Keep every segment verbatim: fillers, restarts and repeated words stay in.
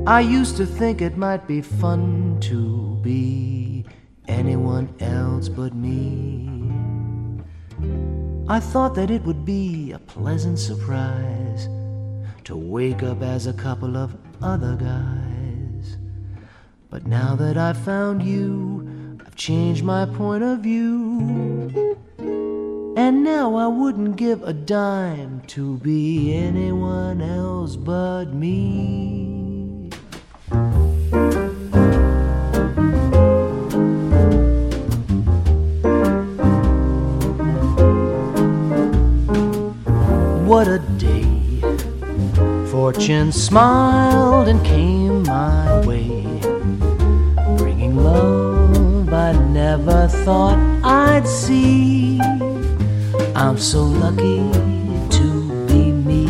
I used to think it might be fun to be anyone else but me. I thought that it would be a pleasant surprise to wake up as a couple of other guys. But now that I've found you, I've changed my point of view. And now I wouldn't give a dime to be anyone else but me. What a day. Fortune smiled and came my way, bringing love I never thought I'd see. I'm so lucky to be me.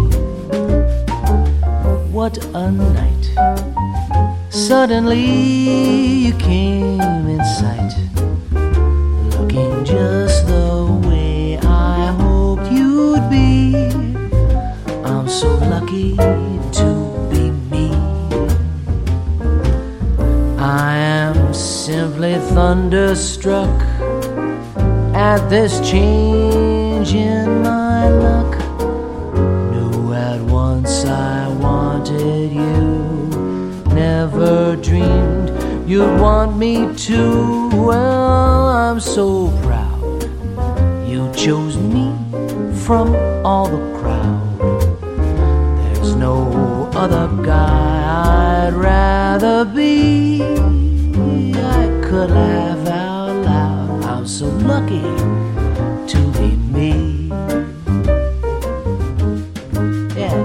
What a night. Suddenly you came in sight, looking just the way I hoped you'd be. I'm so lucky to be me. I am simply thunderstruck at this change in my luck. Knew at once I wanted you, never dreamed you'd want me to. Well, I'm so proud you chose me from all the crowd. There's no other guy I'd rather be. I could laugh out loud. I'm so lucky to be me. Yeah.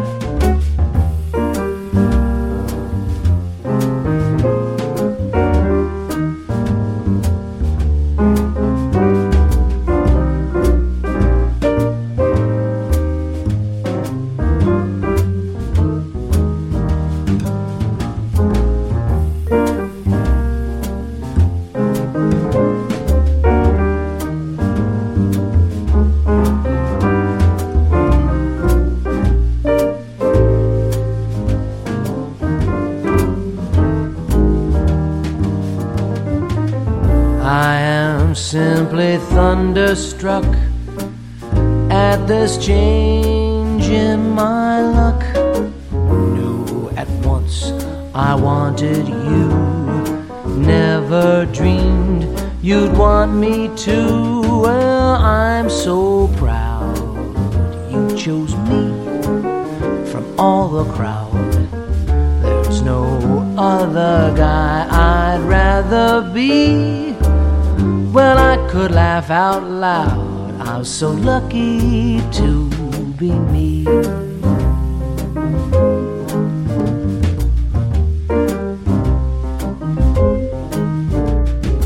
I am simply thunderstruck at this change in my luck. Knew at once I wanted you, never dreamed you'd want me to. Well, I'm so proud you chose me from all the crowd. There's no other guy I'd rather be. Well, I could laugh out loud. I'm so lucky to be me.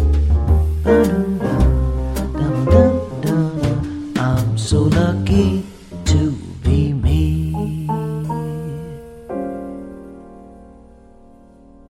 I'm so lucky